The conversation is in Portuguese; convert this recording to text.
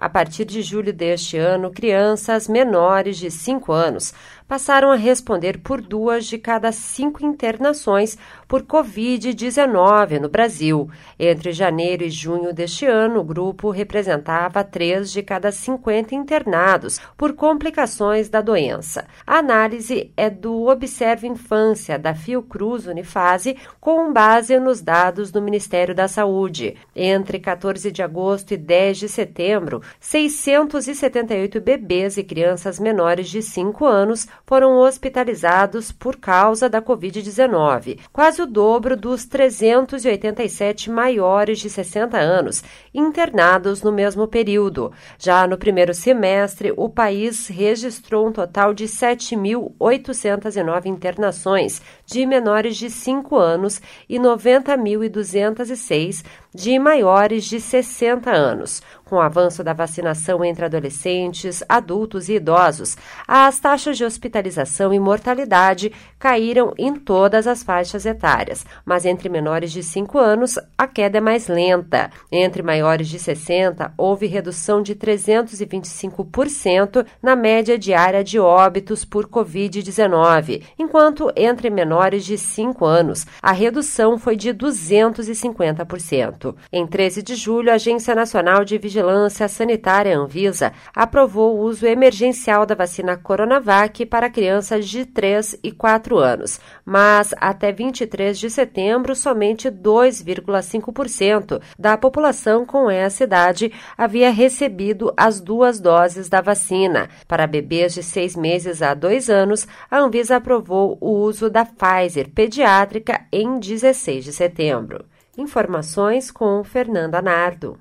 A partir de julho deste ano, crianças menores de 5 anos passaram a responder por 2 de cada 5 internações por Covid-19 no Brasil. Entre janeiro e junho deste ano, o grupo representava 3 de cada 50 internados por complicações da doença. A análise é do Observa Infância, da Fiocruz Unifase, com base nos dados do Ministério da Saúde. Entre 14 de agosto e 10 de setembro, 678 bebês e crianças menores de 5 anos foram hospitalizados por causa da Covid-19, quase o dobro dos 387 maiores de 60 anos internados no mesmo período. Já no primeiro semestre, o país registrou um total de 7.809 internações de menores de 5 anos e 90.206 de maiores de 60 anos. Com o avanço da vacinação entre adolescentes, adultos e idosos, as taxas de hospitalização e mortalidade caíram em todas as faixas etárias, mas entre menores de 5 anos, a queda é mais lenta. Entre maiores de 60, houve redução de 325% na média diária de óbitos por Covid-19, enquanto entre menores de 5 anos, a redução foi de 250%. Em 13 de julho, a Agência Nacional de Vigilância Sanitária, Anvisa, aprovou o uso emergencial da vacina Coronavac para crianças de 3 e 4 anos, mas até 23 de setembro, somente 2,5% da população com essa idade havia recebido as 2 doses da vacina. Para bebês de 6 meses a 2 anos, a Anvisa aprovou o uso da Pfizer pediátrica em 16 de setembro. Informações com Fernanda Nardo.